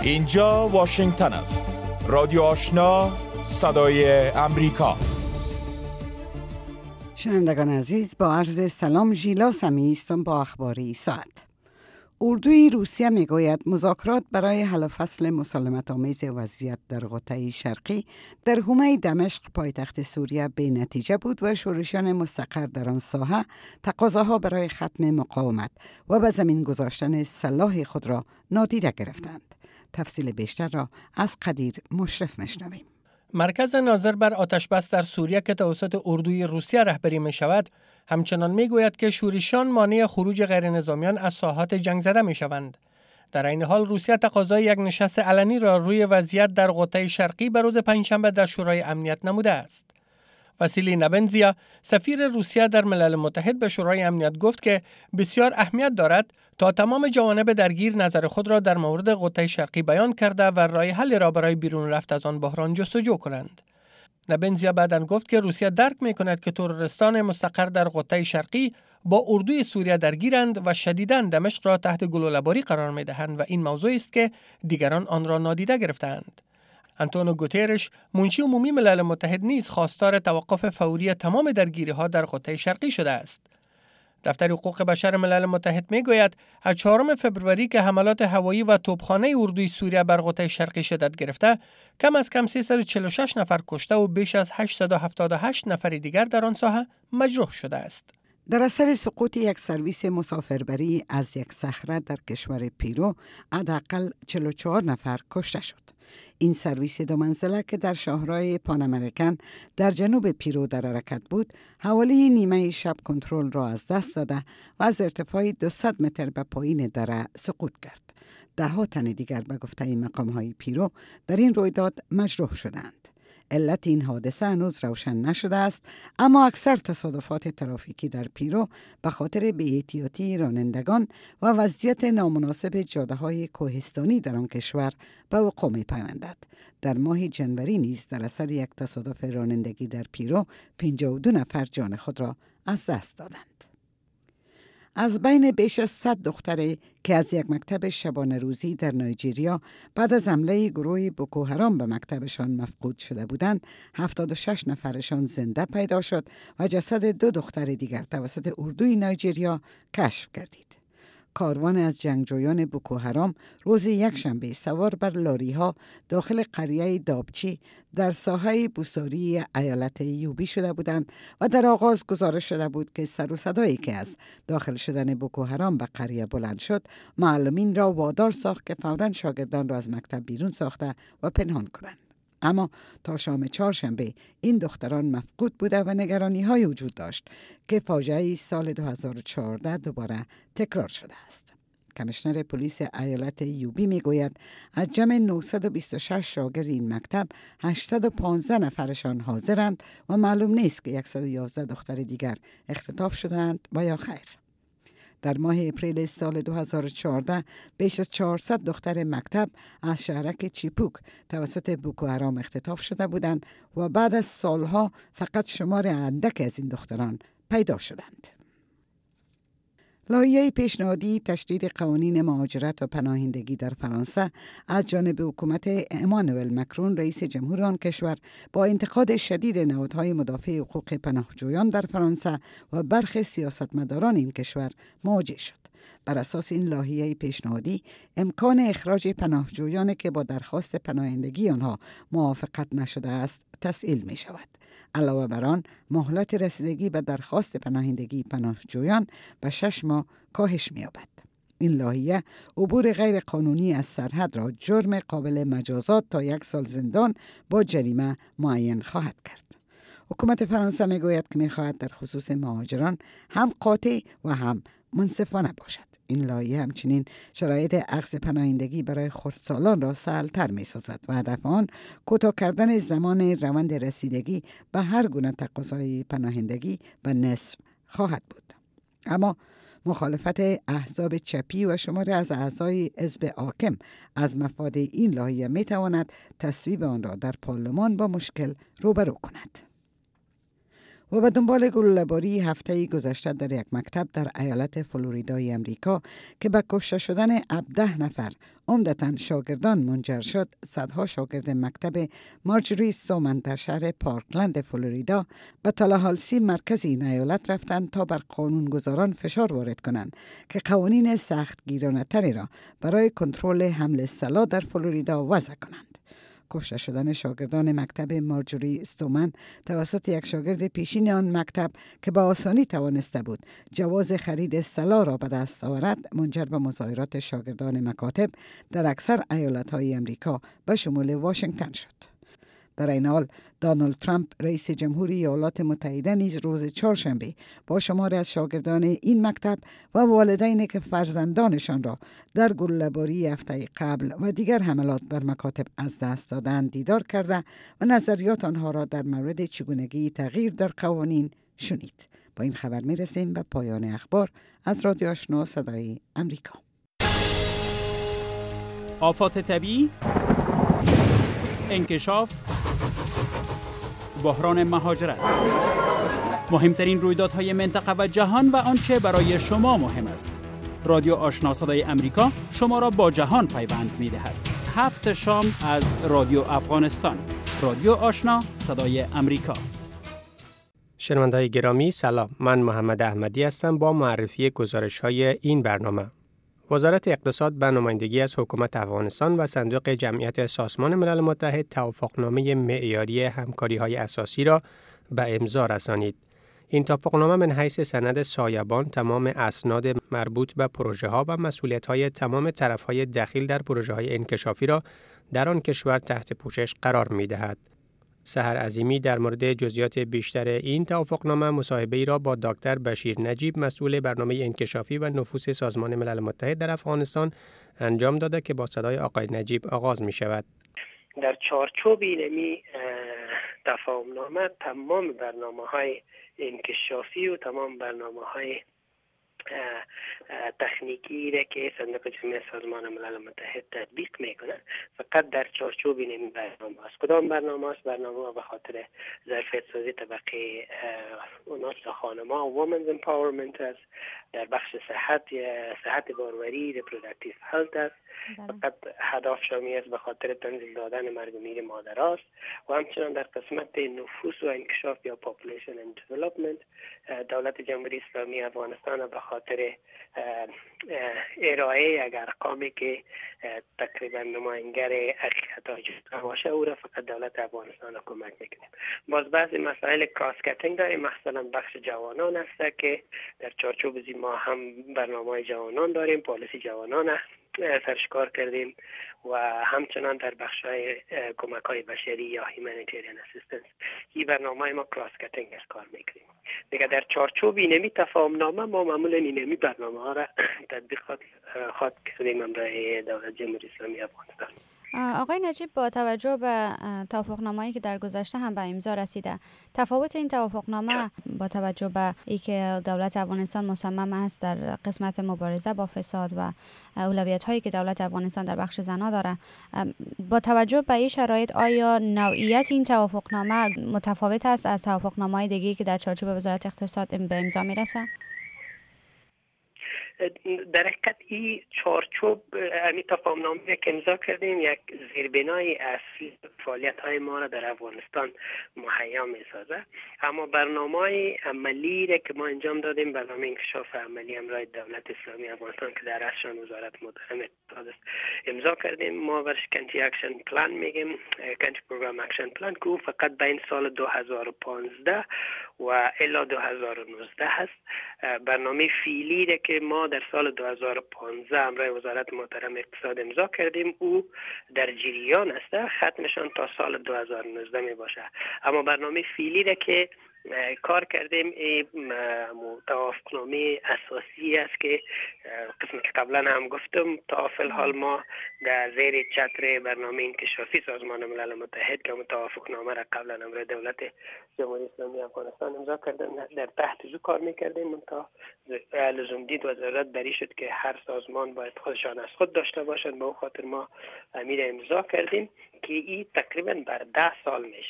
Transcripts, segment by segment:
اینجا واشنگتن است. رادیو آشنا، صدای امریکا. شنوندگان عزیز، با عرض سلام، ژیلا سمیعی هستم با اخباری ساعت. اردوی روسیه میگوید مذاکرات برای حل فصل مسالمت‌آمیز وضعیت در قطعه شرقی در حومه دمشق پایتخت سوریه بی نتیجه بود و شورشیان مستقر در آن ساحه تقاضاها برای ختم مقاومت و به زمین گذاشتن سلاح خود را نادیده گرفتند. تفصیل بیشتر را از قدیر مشرف میشنویم. مرکز ناظر بر آتش‌بس در سوریه که توسط اردوی روسیه رهبری می شود همچنان می گوید که شورشیان مانع خروج غیرنظامیان از ساحات جنگ زده می شوند. در این حال روسیه تقاضای یک نشست علنی را روی وضعیت در قطعه شرقی به روز پنجشنبه در شورای امنیت نموده است. واسیلی نبنزیا، سفیر روسیه در ملل متحد به شورای امنیت گفت که بسیار اهمیت دارد تا تمام جوانب درگیر نظر خود را در مورد قطعه شرقی بیان کرده و راه حل را برای بیرون رفت از آن بحران جستجو کنند. نبنزیا بعداً گفت که روسیه درک می‌کند که تروریستان مستقر در قطعه شرقی با اردوی سوریه درگیرند و شدیداً دمشق را تحت گلوله‌باری قرار می‌دهند و این موضوعی است که دیگران آن را نادیده گرفتند. آنتونیو گوترش، منشی عمومی ملل متحد نیز خواستار توقف فوری تمام درگیری‌ها در قطعه شرقی شده است. دفتر حقوق بشر ملل متحد می‌گوید از 4 فبروری که حملات هوایی و توپخانه اردوی سوریه بر قطعه شرقی شدت گرفته، کم از کم 346 نفر کشته و بیش از 878 نفر دیگر در آن ساحه مجروح شده است. در اثر سقوط یک سرویس مسافربری از یک صخره در کشور پیرو، حداقل 44 نفر کشته شد. این سرویس 2 منزله که در شاهراه پان امریکن در جنوب پیرو در حرکت بود، حوالی نیمه شب کنترل را از دست داده و از ارتفاع 200 متر به پایین دره سقوط کرد. 10 تن دیگر به گفته مقام‌های پیرو در این رویداد مجروح شدند. علت این حادثه هنوز روشن نشده است، اما اکثر تصادفات ترافیکی در پیرو به خاطر بی‌احتیاطی رانندگان و وضعیت نامناسب جاده‌های کوهستانی در آن کشور به وقوع می‌پیوندد. در ماه جنوری نیز در اثر یک تصادف رانندگی در پیرو 52 نفر جان خود را از دست دادند. از بین بیش از 100 دختری که از یک مکتب شبانه روزی در نایجریا بعد از حمله گروه بوکو حرام به مکتبشان مفقود شده بودند، 76 نفرشان زنده پیدا شد و جسد 2 دختر دیگر توسط اردوی نایجریا کشف گردید. کاروان از جنگجویان بوکو حرام روز یکشنبه سوار بر لاری‌ها داخل قریه دابچی در ساحه بوساری ایالت یوبی شده بودند و در آغاز گزارش شده بود که سر و صدایی که از داخل شدن بوکو حرام به قریه بلند شد، معلمین را وادار ساخت که فوراً شاگردان را از مکتب بیرون ساخته و پنهان کنند. اما تا شام چهارشنبه این دختران مفقود بوده و نگرانی‌های وجود داشت که فاجعه سال 2014 دوباره تکرار شده است. کمیشنر پلیس ایالت یوبی میگوید از جمع 926 شاگرد این مکتب 815 نفرشان حاضرند و معلوم نیست که 111 دختر دیگر اختطاف شدند و یا خیر. در ماه اپریل سال 2014 بیش از 400 دختر مکتب از شهرک چیپوک توسط بوکو حرام اختطاف شده بودند و بعد از سالها فقط شمار اندک از این دختران پیدا شدند. لایحه پیشنهادی تشدید قوانین مهاجرت و پناهندگی در فرانسه از جانب حکومت امانوئل مکرون رئیس جمهور آن کشور با انتقاد شدید نهادهای مدافع حقوق پناهجویان در فرانسه و برخی سیاستمداران این کشور مواجه شد. بر اساس این لایحه پیشنهادی امکان اخراج پناهجویانی که با درخواست پناهندگی آنها موافقت نشده است تسهیل می شود. علاوه بر آن مهلت رسیدگی به درخواست پناهندگی پناهجویان به 6 ماه کاهش می یابد. این لایحه عبور غیر قانونی از سرحد را جرم قابل مجازات تا 1 سال زندان با جریمه معین خواهد کرد. حکومت فرانسه می گوید که می خواهد در خصوص مهاجران هم قاطع و هم منصفانه باشد. این لایحه همچنین شرایط اخذ پناهندگی برای خردسالان را سهل‌تر می‌سازد و هدف آن کوتاه کردن زمان روند رسیدگی به هر گونه تقاضای پناهندگی به نصف خواهد بود. اما مخالفت احزاب چپی و شماری از اعضای حزب حاکم از مفاد این لایحه می‌تواند تصویب آن را در پارلمان با مشکل روبرو کند. و به دنبال گلوله‌باری هفته گذشته در یک مکتب در ایالت فلوریدای امریکا که به کشته شدن 17 نفر عمدتاً شاگردان منجر شد، صدها شاگرد مکتب مارجوری استومن در شهر پارکلند فلوریدا به تالاهالسی مرکز این ایالت رفتند تا بر قانونگذاران فشار وارد کنند که قوانین سخت گیرانه تری را برای کنترل حمل سلاح در فلوریدا وضع کنند. کشته شدن شاگردان مکتب مارجوری استومن توسط یک شاگرد پیشین آن مکتب که با آسانی توانسته بود جواز خرید سلاح را به دست آورد، منجر به مظاهرات شاگردان مکاتب در اکثر ایالت‌های امریکا به شمول واشنگتن شد. در این حال دونالد ترامپ رئیس جمهوری ایالات متحده نیز روز چهارشنبه با شماری از شاگردان این مکتب و والدینی که فرزندانشان را در گلوله‌باری هفته قبل و دیگر حملات بر مکاتب از دست دادند دیدار کرده و نظریات آنها را در مورد چگونگی تغییر در قوانین شنید. با این خبر میرسیم به پایان اخبار از رادیو آشنا صدای امریکا. آفات طبیعی، انکشاف، بحران مهاجرت، مهمترین رویدادهای منطقه و جهان و آنچه برای شما مهم است. رادیو آشنا صدای امریکا شما را با جهان پیوند می‌دهد. 7 شام از رادیو افغانستان. رادیو آشنا صدای امریکا. شنونده‌های گرامی سلام، من محمد احمدی هستم با معرفی گزارش‌های این برنامه. وزارت اقتصاد به نمایندگی از حکومت افغانستان و صندوق جمعیت سازمان ملل متحد توافقنامه معیاری همکاری‌های اساسی را به امضا رسانید. این توافقنامه من حیث سند سایبان تمام اسناد مربوط به پروژه‌ها و مسئولیت‌های تمام طرف‌های دخیل در پروژه‌های انکشافی را در آن کشور تحت پوشش قرار می‌دهد. سحر عظیمی در مورد جزئیات بیشتر این توافقنامه مصاحبه‌ای را با دکتر بشیر نجیب مسئول برنامه انکشافی و نفوذ سازمان ملل متحد در افغانستان انجام داده که با صدای آقای نجیب آغاز می شود. در چارچوب این تفاهمنامه تمام برنامه‌های انکشافی و تمام برنامه‌های تکنیکی را که صندوق جمعیت سازمان ملل متحد تطبیق میکنه فقط در چارچوب این برنامه است. کدام برنامه است؟ برنامه به خاطر ظرفیت سازی طبقه نسل خانم‌ها و وومنز امپاورمنت است. در بخش صحت باروری ریپروداکتیو هلت است. فقط هدف شامی است به خاطر تنزیل دادن مرگ و میر مادر است و همچنان در قسمت نفوس و انکشاف یا پاپولیشن اند دیولپمنت دولت جمهوری اسلامی افغانستان به خاطر ارائه یک ارقامی که تقریبا نماینگر حقیقت‌های جدا باشه او را فقط دولت افغانستان کمک میکنیم. باز بعضی مسائل کراس کاتینگ داریم، مثلا بخش جوانان است که در چارچوب ما هم برنامه جوانان داریم، پالیسی جوانان سرشکار کردیم و همچنان در بخش‌های کمک‌های بشری یا هیومانیتریان اسیستنس این برنامه ما کراس کاتینگ کار میکنیم. دیگه در چارچوب اینمی تفاهمنامه ما معمولا اینمی برنامه ها را تطبیقات خواهد کردیم امرای دولت جمهوری اسلامی افغانستان. آقای نجیب، با توجه به توافقنامه‌ای که در گذشته هم به امضا رسیده، تفاوت این توافقنامه با توجه به اینکه دولت افغانستان مصمم است در قسمت مبارزه با فساد و اولویت‌هایی که دولت افغانستان در بخش زنا داره، با توجه به این شرایط آیا نوعیت این توافقنامه متفاوت است از توافقنامه‌های دیگه‌ای که در چارچوب وزارت اقتصاد به امضا میرسه؟ در حقیقت این چارچوب امی تفاهمنامه که امضا کردیم یک زیربنای اصلی فعالیت‌های ما را در افغانستان مهیا می‌سازد، اما برنامه‌های عملی را که ما انجام دادیم، برنامه انکشاف عملی امرای دولت اسلامی افغانستان که در رأسشان وزارت محترم اقتصاد است امضا کردیم. ما برش کانتری اکشن پلان میگیم، کانتری پروگرام اکشن پلان که او فقط بین سال 2015 و الی 2019 هست. برنامه فعلی را که ما در سال 2015 امرای وزارت محترم اقتصاد امضا کردیم او در جریان است، ختمشان تا سال 2019 می باشه. اما برنامه فعلی را که کار کردیم این توافقنامه اساسی است که قسمی که قبلا هم گفتم تا فی الحال ما در زیر چتر برنامه انکشافی سازمان ملل متحد که توافقنامه را قبلا امرای دولت جمهوری اسلامی افغانستان امضا کردن در تحت زو کار میکردیم تا لزوم دید و ضرورت بری شد که هر سازمان باید خودشان از خود داشته باشند. به خاطر ما امیر امضا کردیم که این تقریبا بر 10 سال میشه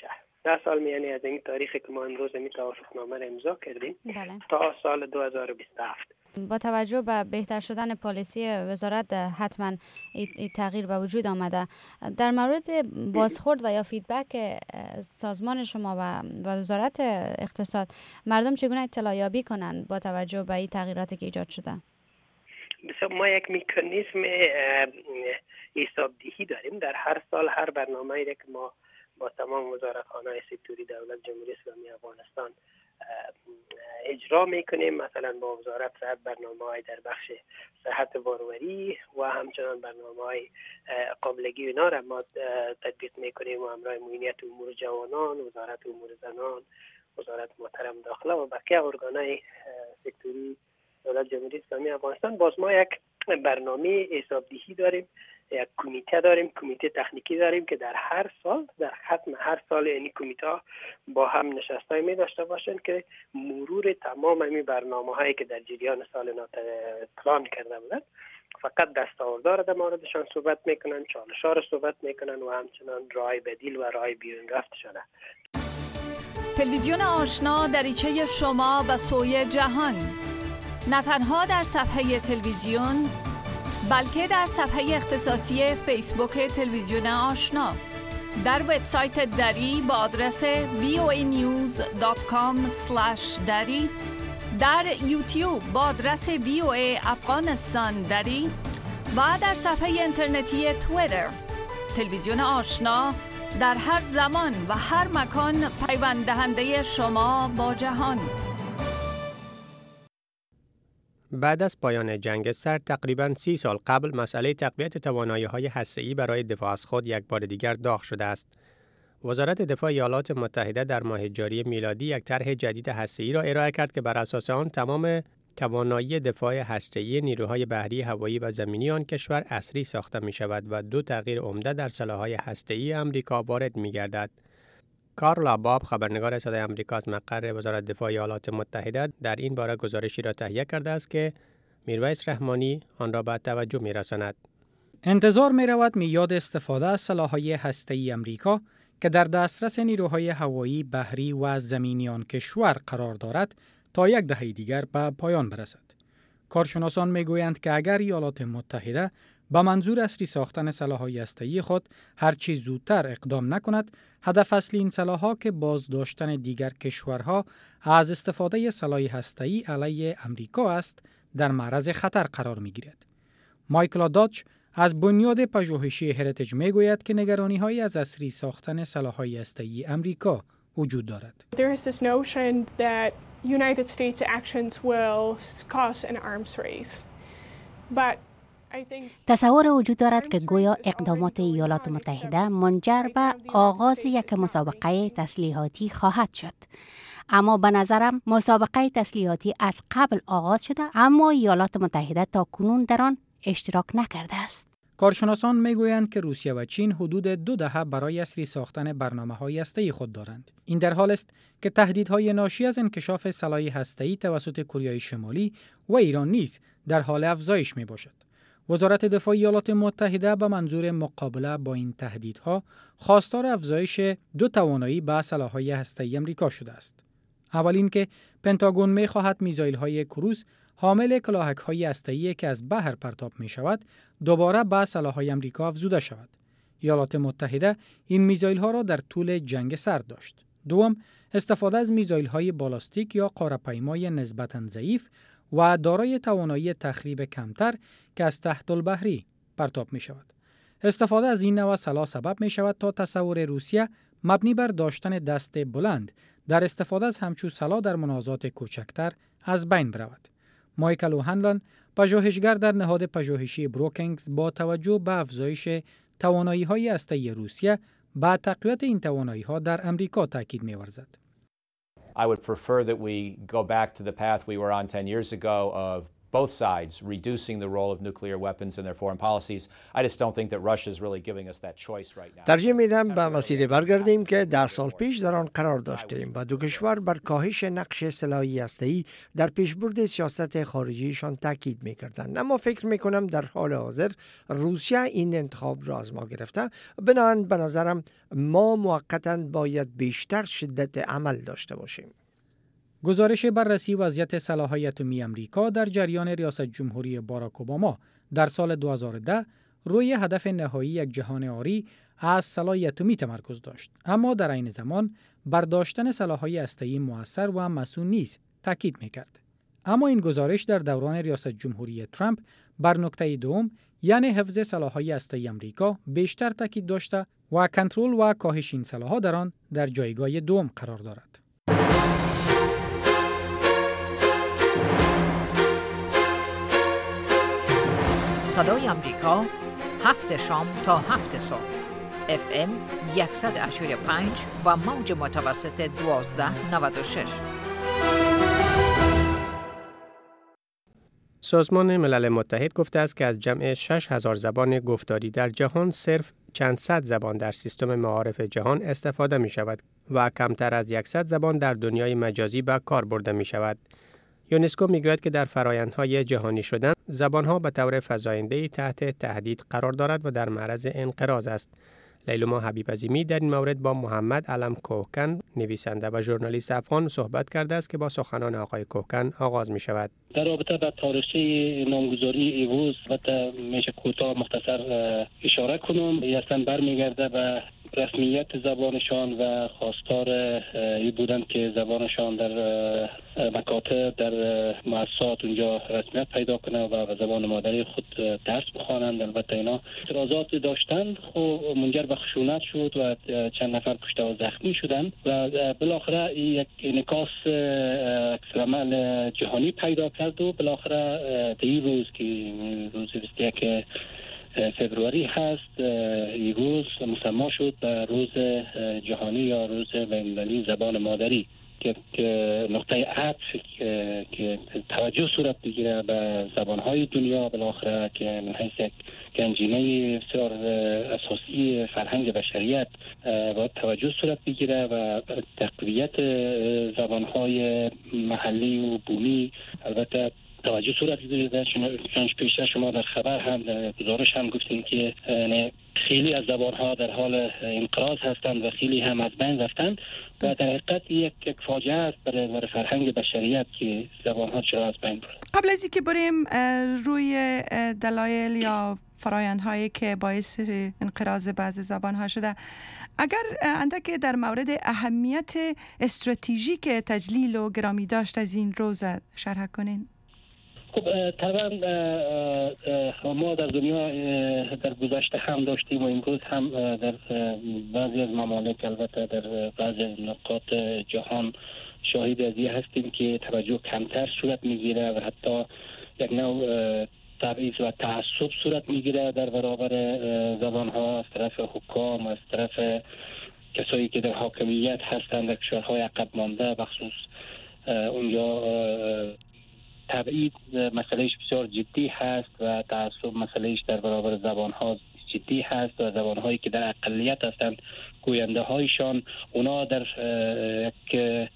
10 سال میانی از این تاریخی که ما امروز این توافقنامه را امضا کردیم تا سال 2027. با توجه به بهتر شدن پالیسی وزارت حتما این تغییر به وجود آمده. در مورد بازخورد و یا فیدبک سازمان شما و وزارت اقتصاد، مردم چگونه اطلاع یابی کنند با توجه به این تغییراتی که ایجاد شده؟ ما یک مکانیزم حسابدهی داریم. در هر سال هر برنامه‌ای که ما با تمام وزارتخانه‌های سکتوری دولت جمهوری اسلامی افغانستان اجرا میکنیم. مثلا با وزارت صحت برنامه‌های در بخش صحت باروری و همچنان برنامه‌های قابلگی اینا را ما تطبیق میکنیم و همراه معینیت امور جوانان، وزارت امور زنان، وزارت محترم داخله و بقیه ارگان‌های سکتوری دولت جمهوری اسلامی افغانستان. باز ما یک برنامه حسابدهی داریم، یک کمیته داریم، کمیته تکنیکی داریم که در هر سال، در ختم هر سال این کمیته با هم نشستای می داشته باشند که مرور تمام این برنامه‌هایی که در جریان سال پلان کرده بودند، فقط دستاوردها را در موردشان صحبت میکنن، چالش‌ها را صحبت میکنن و همچنان راه بدیل و راه بیرون رفت شده. تلویزیون آشنا دریچه شما به سوی جهان، نه تنها در صفحه تلویزیون بلکه در صفحه اختصاصی فیسبوک تلویزیون آشنا، در وبسایت دری با آدرس voanews.com/dari، در یوتیوب با آدرس VOA افغانستان دری و در صفحه اینترنتی توییتر. تلویزیون آشنا در هر زمان و هر مکان پیوند دهنده شما با جهان. بعد از پایان جنگ سرد تقریباً 30 سال قبل مسئله تقویت توانایی‌های هسته‌ای برای دفاع از خود یک بار دیگر داغ شده است. وزارت دفاع ایالات متحده در ماه جاری میلادی یک طرح جدید هسته‌ای را ارائه کرد که بر اساس آن تمام توانایی دفاع هسته‌ای نیروهای بحری، هوایی و زمینی آن کشور عصری ساخته می‌شود و 2 تغییر عمده در سلاح‌های هسته‌ای آمریکا وارد می‌گردد. کارلا باب، خبرنگار صدای آمریکا از مقر وزارت دفاع ایالات متحده، در این باره گزارشی را تهیه کرده است که میرویس رحمانی آن را به توجه می‌رساند. انتظار می‌رود میعاد استفاده از سلاح‌های هسته‌ای آمریکا که در دسترس نیروهای هوایی، بحری و زمینی آن کشور قرار دارد تا یک دهه دیگر به پایان برسد. کارشناسان میگویند که اگر ایالات متحده با منظور عصری ساختن سلاح‌های هسته‌ای خود هرچی زودتر اقدام نکند، هدف اصلی این سلاح‌ها که بازداشتن دیگر کشورها از استفاده سلاح هسته‌ای علیه آمریکا است، در معرض خطر قرار می‌گیرد. مایکل داچ از بنیاد پژوهشی هریتیج میگوید که نگرانی‌هایی از عصری ساختن سلاح‌های هسته‌ای آمریکا وجود دارد. There is this notion that United States actions will cause an arms race. But تصور وجود دارد که گویا اقدامات ایالات متحده منجر به آغاز یک مسابقه تسلیحاتی خواهد شد. اما به نظرم مسابقه تسلیحاتی از قبل آغاز شده، اما ایالات متحده تا کنون در آن اشتراک نکرده است. کارشناسان میگویند که روسیه و چین حدود 2 دهه برای عصری ساختن برنامه‌های هسته‌ای خود دارند. این در حال است که تهدیدهای ناشی از انکشاف سلاح هسته‌ای توسط کره شمالی و ایران نیز در حال افزایش میباشد. وزارت دفاع ایالات متحده به منظور مقابله با این تهدیدها خواستار افزایش 2 توانایی به سلاح‌های هسته‌ای آمریکا شده است. اول اینکه پنتاگون می‌خواهد میزایل‌های کروز حامل کلاهک‌های هسته‌ای که از بحر پرتاب می‌شود دوباره به سلاح‌های آمریکا افزوده شود. ایالات متحده این میزایل‌ها را در طول جنگ سرد داشت. دوم، استفاده از میزایل‌های بالاستیک یا قاره‌پیمای نسبتاً ضعیف و دارای توانایی تخریب کمتر که از تحت البحری پرتاب می شود. استفاده از این نوع سلاح سبب می شود تا تصور روسیه مبنی بر داشتن دست بلند در استفاده از همچون سلاح در منازعات کوچکتر از بین برود. مایکل اوهنلان، پژوهشگر در نهاد پژوهشی بروکینگز، با توجه به افزایش توانایی‌های هسته‌ای روسیه با تقویت این توانایی‌ها در آمریکا تاکید می‌ورزد. I would prefer that we go back to the path we were on 10 years ago of both sides reducing the role of nuclear weapons in their foreign policies. I just don't think that Russia is really giving us that choice right now. ترجیح میدم به مسیر برگردیم که 10 سال پیش در آن قرار داشتیم و دو کشور بر کاهش نقش سلاحی هسته‌ای در پیشبرد سیاست خارجیشان تاکید می‌کردند. اما فکر می‌کنم در حال حاضر روسیه این انتخاب را از ما گرفته. بنابراین به نظرم ما موقتاً باید بیشتر شدت عمل داشته باشیم. گزارش بررسی وضعیت سلاح‌های اتمی امریکا در جریان ریاست جمهوری باراک اوباما در سال 2010 روی هدف نهایی یک جهان عاری از سلاح اتمی تمرکز داشت، اما در عین زمان برداشتن سلاح‌های هسته‌ای مؤثر و مسئول نیست تاکید می‌کرد. اما این گزارش در دوران ریاست جمهوری ترامپ بر نکته دوم، یعنی حفظ سلاح‌های هسته‌ای امریکا بیشتر تاکید داشته و کنترل و کاهش این سلاح‌ها در آن در جایگاه دوم قرار دارد. صدای امریکا 7 شام تا 7 صبح FM 100.5 و موج متوسط 1296. سازمان ملل متحد گفته است که از جمع 6000 زبان گفتاری در جهان صرف چند صد زبان در سیستم معارف جهان استفاده می شود و کمتر از 100 زبان در دنیای مجازی به کار برده می شود. یونسکو میگوید که در فرآیندهای جهانی شدن زبانها به طور فزاینده‌ای تحت تهدید قرار دارد و در معرض انقراض است. لیلوما حبیب عظیمی در این مورد با محمد علم کوهکن نویسنده و ژورنالیست افغان صحبت کرده است که با سخنان آقای کوهکن آغاز می شود. در رابطه با تاریخچه نامگذاری ایوز و میشه کوتاه مختصر اشاره کنم. اصلا برمیگرده به رسمیت زبانشان و خواستار ای بودن که زبانشان در مکاتب در مؤسسات اونجا رسمیت پیدا کنه و زبان مادری خود درس بخوانند. البته اینا اعتراضات داشتند، خب منجر به خشونت شد و چند نفر کشته و زخمی شدند و بالاخره یک انعکاس عکس‌العمل جهانی پیدا کرد و بالاخره این روز که روز 21 فبروری هست، این روز مسمی شد به روز جهانی یا روز بین‌المللی زبان مادری که نقطه عطف که توجه صورت بگیره به زبانهای دنیا، بالاخره که من حیث یک گنجینه بسیار اساسی فرهنگ بشریت باید توجه صورت بگیره و تقویت زبانهای محلی و بومی البته توجه صورت گرفته. چون پیشتر شما در خبر هم در گزارش هم گفتین که خیلی از زبانها در حال انقراض هستند و خیلی هم از بین رفتند و در حقیقت یک فاجعه است برای فرهنگ بشریت که زبانها چرا از بین برند. قبل از اینکه بریم روی دلایل یا فرآیندهایی که باعث انقراض بعضی زبانها شده، اگر اندک در مورد اهمیت استراتژیک تجلیل و گرامی داشت از این روز شرح کنین؟ خب طبعا ما در دنیا در گذشته هم داشتیم و امروز هم در بعضی از ممالک البته در بعضی از نقاط جهان شاهد از این هستیم که توجه کمتر صورت میگیره و حتی یک نوع تبعیض و تعصب صورت میگیره در برابر زبانها از طرف حکام و از طرف کسایی که در حاکمیت هستند در کشورهای عقب مانده. بخصوص اونجا تبعیض مسئلهش بسیار جدی هست و تعصب مسئلهش در برابر زبانها جدی هست و زبانهایی که در اقلیت هستند گوینده هایشان اونا در یک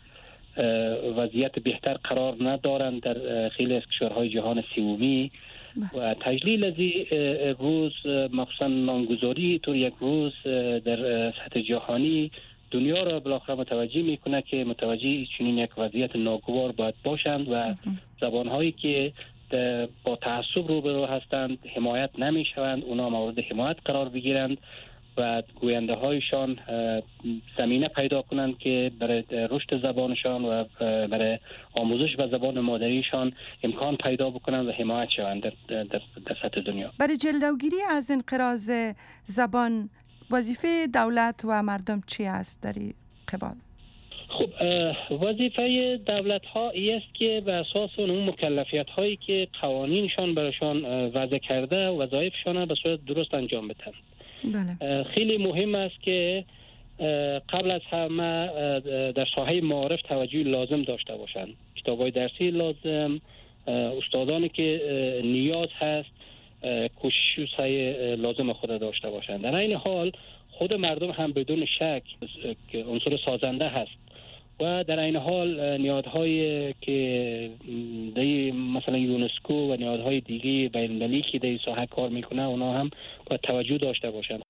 وضعیت بهتر قرار ندارند در خیلی از کشورهای جهان سومی و تجلیل از روز مخصوصا نامگذاری طور یک روز در سطح جهانی دنیا را بالاخره متوجه میکنه که متوجه چنین یک وضعیت ناگوار باید باشند و زبانهایی که با تعصب روبرو هستند حمایت نمیشوند، اونا مورد حمایت قرار بگیرند و گوینده هایشان زمینه پیدا کنند که برای رشد زبانشان و برای آموزش و زبان مادریشان امکان پیدا بکنند و حمایت شوند در سطح دنیا. برای جلوگیری از انقراض زبان وظیفه دولت و مردم چی است در این قبال؟ خب وظیفه دولت ها است که به اساس اون مکلفیت هایی که قوانینشان برایشان وضع کرده وظایفشان به صورت درست انجام بدن. بله. خیلی مهم است که قبل از همه در ساحه معارف توجه لازم داشته باشند. کتاب‌های درسی لازم، استادانی که نیاز هست کوشش و سعی لازم خود داشته باشند. در این حال خود مردم هم بدون شک که عنصر سازنده هست و در این حال نهادهای که مثلا یونسکو و نهادهای دیگه بین‌المللی که در ساحه کار میکنه اونا هم باید توجه داشته باشند.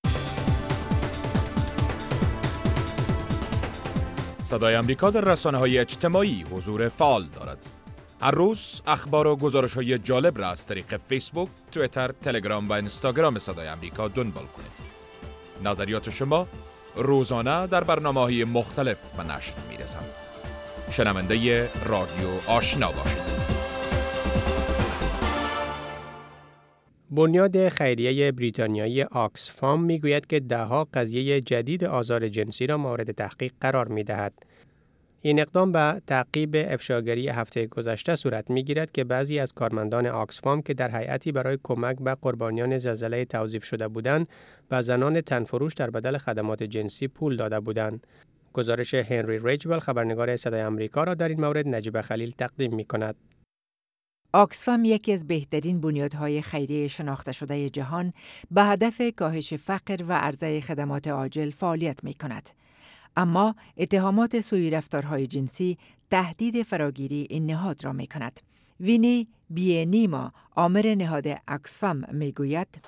صدای آمریکا در رسانه‌های اجتماعی حضور فعال دارد. هر روز اخبار و گزارش‌های جالب را از طریق فیسبوک، توییتر، تلگرام و اینستاگرام صدای آمریکا دنبال کنید. نظریات شما روزانه در برنامه‌های مختلف به نشر می‌رسند. شنونده رادیو آشنا باشید. بنیاد خیریه بریتانیایی آکسفام میگوید که ده‌ها قضیه جدید آزار جنسی را مورد تحقیق قرار می‌دهد. این اقدام به تعقیب افشاگری هفته گذشته صورت می‌گیرد که بعضی از کارمندان آکسفام که در هیئتی برای کمک به قربانیان زلزله توظیف شده بودند، به زنان تنفروش در بدل خدمات جنسی پول داده بودند. گزارش هنری ریجول خبرنگار صدای آمریکا را در این مورد نجیب خلیل تقدیم می‌کند. آکسفام یکی از بهترین بنیادهای خیریه شناخته شده جهان به هدف کاهش فقر و عرضه خدمات عاجل فعالیت می‌کند. اما اتهامات سوء رفتارهای جنسی تهدید فراگیری این نهاد را می‌کند. وینی بیانیما آمر نهاد آکسفام میگوید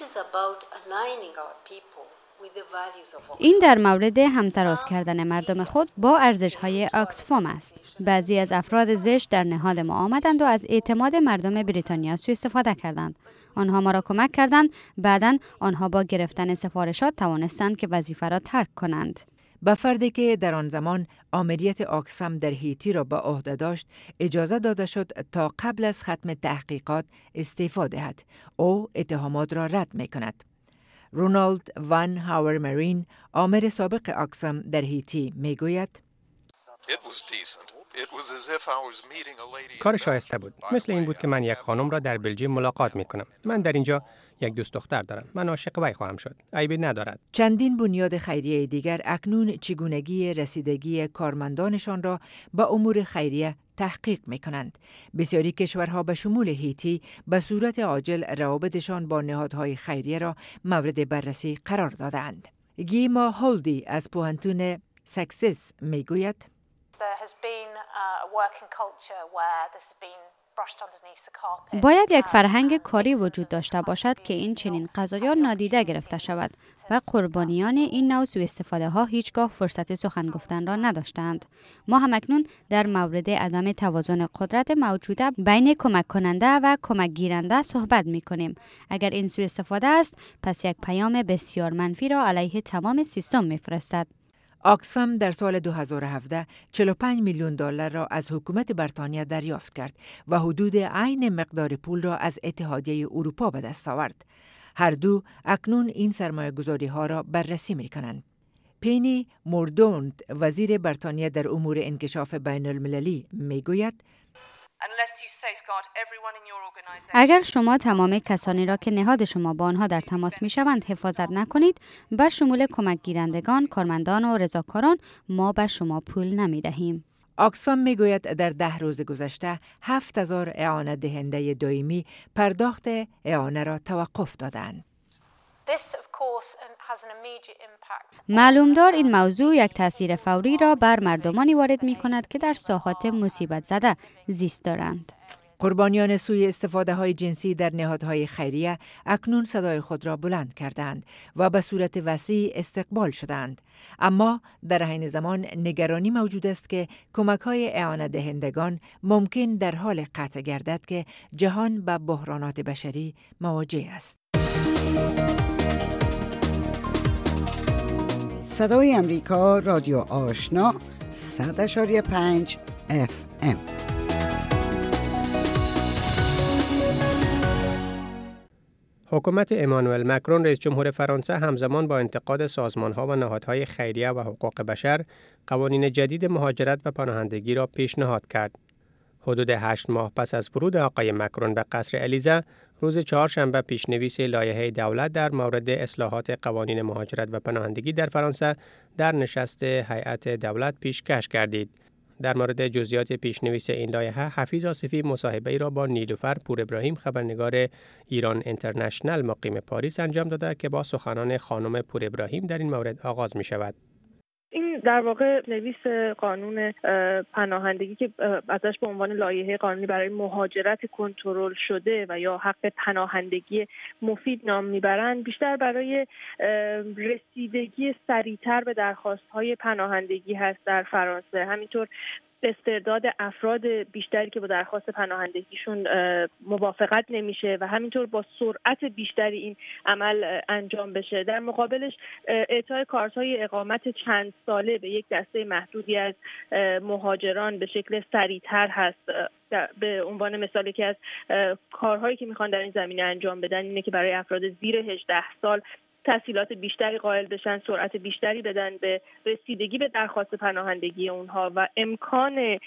این در مورد همتراز کردن مردم خود با ارزش‌های آکسفام است. بعضی از افراد زشت در نهاد ما آمدند و از اعتماد مردم بریتانیا سوء استفاده کردند. آنها ما را کمک کردند، بعداً آنها با گرفتن سفارشات توانستند که وظیفه را ترک کنند. به فردی که در آن زمان آمریت آکسفام در هیتی را به عهده داشت، اجازه داده شد تا قبل از ختم تحقیقات استعفا دهد. او اتهامات را رد می‌کند. رونالد وان هاور مرین، آمر سابق آکسفام در هیتی، میگوید کار شایسته بود. مثل این بود که من یک خانم را در بلژیم ملاقات می‌کنم. من در اینجا یک دوست دختر دارم. من عاشق وی خواهم شد. عیبی ندارد. چندین بنیاد خیریه دیگر اکنون چگونگی رسیدگی کارمندانشان را به امور خیریه تحقیق می‌کنند. بسیاری کشورها به شمول هیتی به صورت عاجل روابطشان با نهادهای خیریه را مورد بررسی قرار دادند. گیما هولدی از پوهنتون سکسس میگوید باید یک فرهنگ کاری وجود داشته باشد که این چنین قضایا نادیده گرفته شود و قربانیان این نوع سوء استفاده ها هیچگاه فرصت سخن گفتن را نداشتند. ما هم اکنون در مورد عدم توازن قدرت موجوده بین کمک کننده و کمک گیرنده صحبت می کنیم. اگر این سوء استفاده است، پس یک پیام بسیار منفی را علیه تمام سیستم می فرستد. آکسفام در سال 2017 45 میلیون دلار را از حکومت بریتانیا دریافت کرد و حدود عین مقدار پول را از اتحادیه اروپا به دست آورد. هر دو اکنون این سرمایه‌گذاری ها را بررسی می کنند. پینی موردونت، وزیر بریتانیا در امور انکشاف بین المللی، می گوید اگر شما تمام کسانی را که نهاد شما با آنها در تماس می شوند حفاظت نکنید، به شمول کمک گیرندگان، کارمندان و رضاکاران، ما به شما پول نمی دهیم. آکسفام می گوید در 10 روز گذشته 7000 اعانه دهنده دائمی پرداخت اعانه را توقف دادند. معلومدار این موضوع یک تاثیر فوری را بر مردمانی وارد می کند که در ساحات مصیبت زده زیست دارند. قربانیان سوء استفاده های جنسی در نهادهای خیریه اکنون صدای خود را بلند کردند و به صورت وسیع استقبال شدند. اما در عین زمان نگرانی موجود است که کمک های اعانه دهندگان ممکن در حال قطع گردد که جهان به بحرانات بشری مواجه است. صدای امریکا، رادیو آشنا، 100.5 FM. حکومت امانوئل مکرون رئیس جمهور فرانسه همزمان با انتقاد سازمان‌ها و نهادهای خیریه و حقوق بشر قوانین جدید مهاجرت و پناهندگی را پیشنهاد کرد. حدود 8 ماه پس از ورود آقای مکرون به قصر الیزه، روز چهارشنبه پیشنویس لایحه دولت در مورد اصلاحات قوانین مهاجرت و پناهندگی در فرانسه در نشست هیئت دولت پیشکش گردید. در مورد جزئیات پیشنویس این لایحه حفیظ آصفی مصاحبه‌ای را با نیلوفر پور ابراهیم خبرنگار ایران اینترنشنال مقیم پاریس انجام داده که با سخنان خانم پور ابراهیم در این مورد آغاز می شود. این در واقع نویس قانون پناهندگی که ازش به عنوان لایحه قانونی برای مهاجرت کنترل شده و یا حق پناهندگی مفید نام میبرند، بیشتر برای رسیدگی سریعتر به درخواست‌های پناهندگی هست در فرانسه. همینطور استرداد افراد بیشتری که با درخواست پناهندگیشون موافقت نمیشه و همینطور با سرعت بیشتری این عمل انجام بشه. در مقابلش اعطای کارت‌های اقامت چند ساله به یک دسته محدودی از مهاجران به شکل سریعتر هست. به عنوان مثالی که از کارهایی که میخوان در این زمینه انجام بدن اینه که برای افراد زیر 18 سال تسهیلات بیشتری قائل بشن، سرعت بیشتری بدن به رسیدگی به درخواست پناهندگی اونها و امکان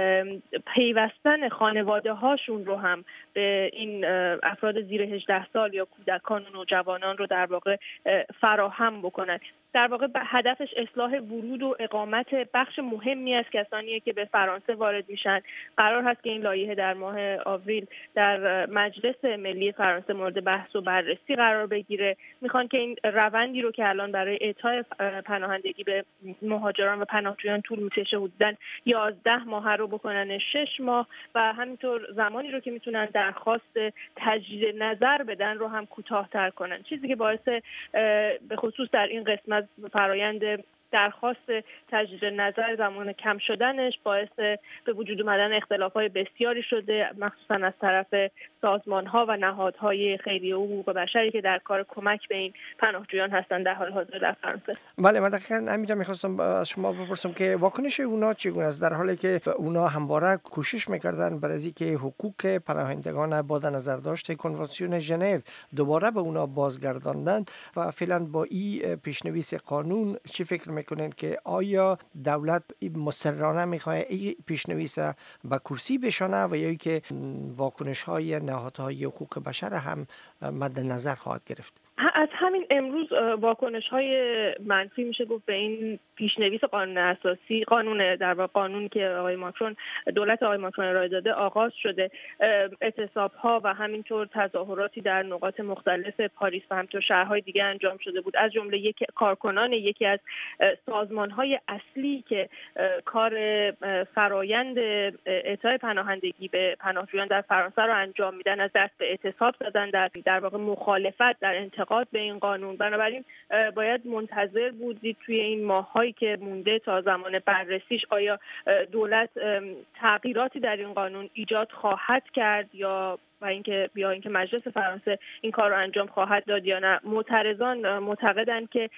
پیوستن خانواده هاشون رو هم به این افراد زیر 18 سال یا کودکان و نوجوانان رو در واقع فراهم بکنن. در واقع هدفش اصلاح ورود و اقامت بخش مهمی از کسانیه که به فرانسه وارد میشن. قرار هست که این لایحه در ماه آوریل در مجلس ملی فرانسه مورد بحث و بررسی قرار بگیره. میخوان که این روندی رو که الان برای اعطای پناهندگی به مهاجران و پناهجویان طول میکشه حدوداً 11 ماه رو بکنن 6 ماه و همینطور زمانی رو که میتونن درخواست تجدید نظر بدن رو هم کوتاه‌تر کنن، چیزی که باعث به خصوص در این قسمت فرایند درخواست تجدید نظر زمان کم شدنش باعث به وجود اومدن اختلافات بسیاری شده، مخصوصا از طرف سازمان‌ها و نهادهای خیریه و حقوق بشری که در کار کمک به این پناهجویان هستند در حال حاضر در فرانسه. بله، من دقیقاً همینجا می‌خواستم از شما بپرسم که واکنش اونا چگونه است، در حالی که اونا همواره کوشش می‌کردن برای اینکه حقوق پناهندگان با در نظر داشته کنوانسیون ژنو دوباره به اونا بازگرداندن و فعلا با این پیشنویس قانون چی فکر میکنن که آیا دولت مصرانه میخواد این پیشنویس به کرسی بشانه و یا که واکنش های نهادهای حقوق بشر هم مد نظر خواهد گرفت؟ از همین امروز واکنش‌های منفی میشه گفت به این پیشنویس قانون اساسی، قانونی که آقای ماکرون دولت آقای ماکرون ارائه داده آغاز شده. اعتصاب‌ها و همینطور تظاهراتی در نقاط مختلف پاریس و همینطور شهرهای دیگه انجام شده بود، از جمله کارکنان یکی از سازمان‌های اصلی که کار فرایند اعطای پناهندگی به پناهجویان در فرانسه رو انجام میدن از دست به اعتصاب زدن در واقع مخالفت در انتقاد به این قانون. بنابراین باید منتظر بودید توی این ماه‌هایی که مونده تا زمان بررسیش آیا دولت تغییراتی در این قانون ایجاد خواهد کرد یا اینکه مجلس فرانسه این کار رو انجام خواهد داد یا نه. معترضان معتقدند که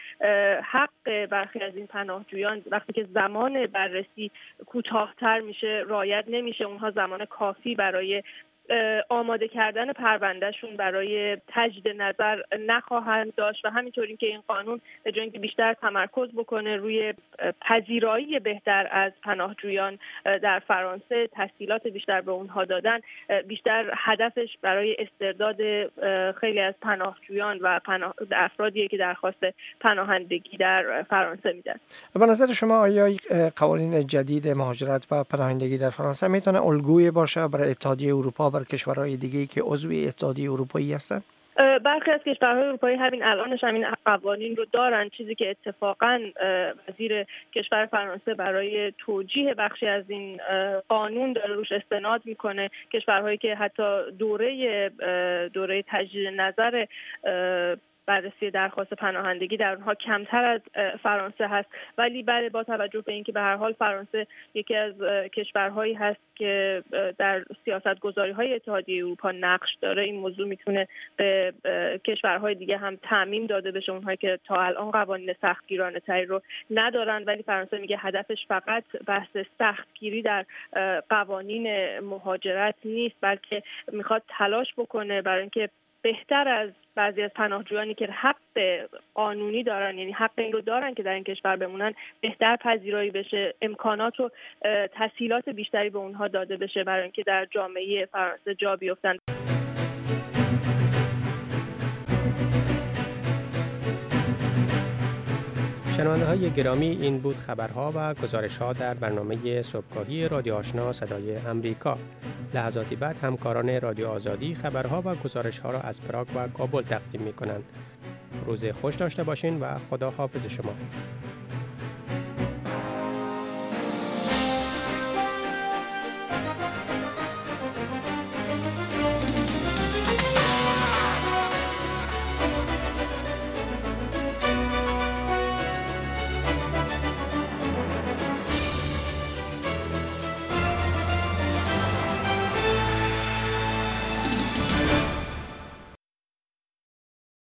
حق برخی از این پناهجویان وقتی که زمان بررسی کوتاه‌تر میشه رعایت نمیشه، اونها زمان کافی برای آماده کردن پروندهشون برای تجدید نظر نخواهند داشت و همینطور این که این قانون به جای اینکه بیشتر تمرکز بکنه روی پذیرایی بهتر از پناهجویان در فرانسه، تسهیلات بیشتر به اونها دادن، بیشتر هدفش برای استرداد خیلی از پناهجویان و افرادی که درخواست پناهندگی در فرانسه میدن. به نظر شما آیا قوانین جدید مهاجرت و پناهندگی در فرانسه میتونه الگوی باشه برای اتحادیه اروپا بر کشورهای دیگه که عضو اتحادیه اروپایی هستند؟ برخی از کشورهای اروپایی همین الانش همین قوانین رو دارن، چیزی که اتفاقاً وزیر کشور فرانسه برای توجیه بخشی از این قانون داره روش استناد میکنه. کشورهایی که حتی دوره تجدید نظر بررسی درخواست پناهندگی در اونها کمتر از فرانسه هست، ولی با توجه به اینکه به هر حال فرانسه یکی از کشورهایی هست که در سیاست‌گذاری‌های اتحادیه اروپا نقش داره، این موضوع میتونه به کشورهای دیگه هم تعمیم داده بشه، اونهایی که تا الان قوانین سختگیرانه‌تری رو ندارن. ولی فرانسه میگه هدفش فقط بحث سختگیری در قوانین مهاجرت نیست، بلکه میخواد تلاش بکنه برای اینکه بهتر از بعضی از پناهجویانی که حق قانونی دارن، یعنی حق این رو دارن که در این کشور بمونن، بهتر پذیرایی بشه، امکانات و تسهیلات بیشتری به اونها داده بشه برای اینکه در جامعه فرانسه جا بیفتن. شنونده های گرامی، این بود خبرها و گزارش ها در برنامه صبحگاهی رادیو آشنا صدای امریکا. لحظاتی بعد همکاران رادیو آزادی خبرها و گزارش ها را از پراگ و کابل تقدیم می کنند. روز خوش داشته باشین و خدا حافظ شما.